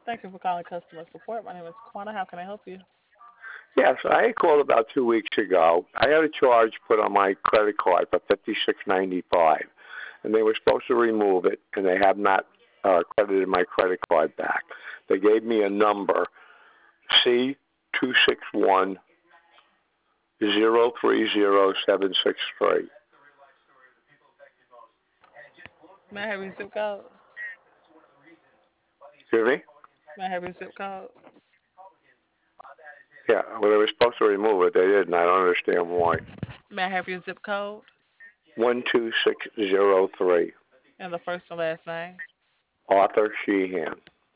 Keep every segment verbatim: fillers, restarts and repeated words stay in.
Thank you for calling customer support. My name is Quana. How can I help you? Yes, I had called about two weeks ago. I had a charge put on my credit card for fifty six ninety five, and they were supposed to remove it, and they have not uh, credited my credit card back. They gave me a number C two six one zero three zero seven six three. May I have your zip code? Excuse me? May I have your zip code? Yeah, well, they were supposed to remove it. They didn't. I don't understand why. May I have your zip code one two six zero three. and the first and last name? Arthur Sheehan.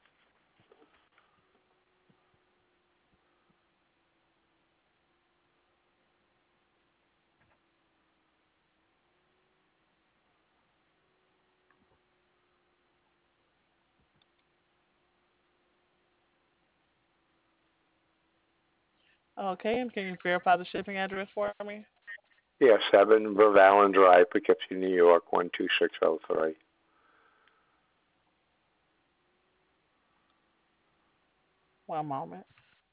Okay, and can you verify the shipping address for me? Yeah, seven Vervallen Drive, Poughkeepsie, New York, one two six zero three. One moment.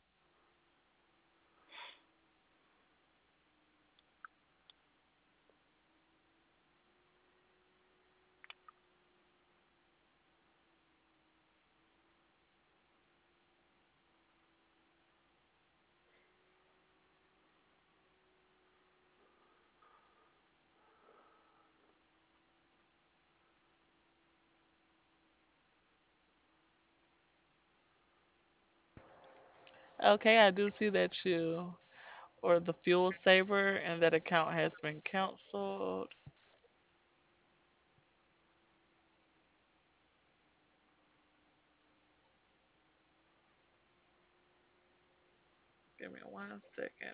Okay, I do see that you or the fuel saver and that account has been canceled. Give me one second.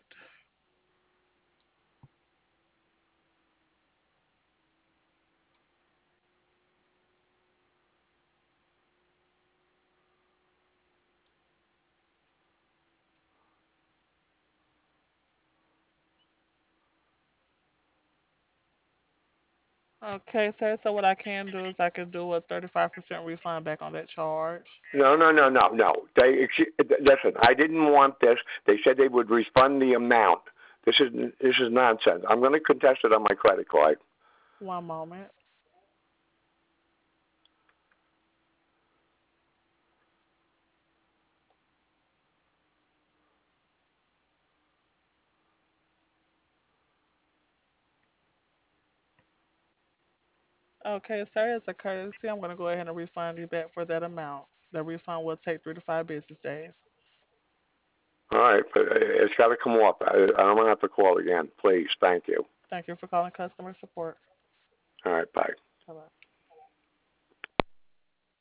Okay, sir. So what I can do is I can do a thirty-five percent refund back on that charge. No, no, no, no, no. They listen. I didn't want this. They said they would refund the amount. This is this is nonsense. I'm going to contest it on my credit card. One moment. Okay, sir. As a courtesy, I'm going to go ahead and refund you back for that amount. The refund will take three to five business days. All right, but it's got to come off. I, I don't want to have to call again. Please, thank you. Thank you for calling customer support. All right, bye. Bye bye.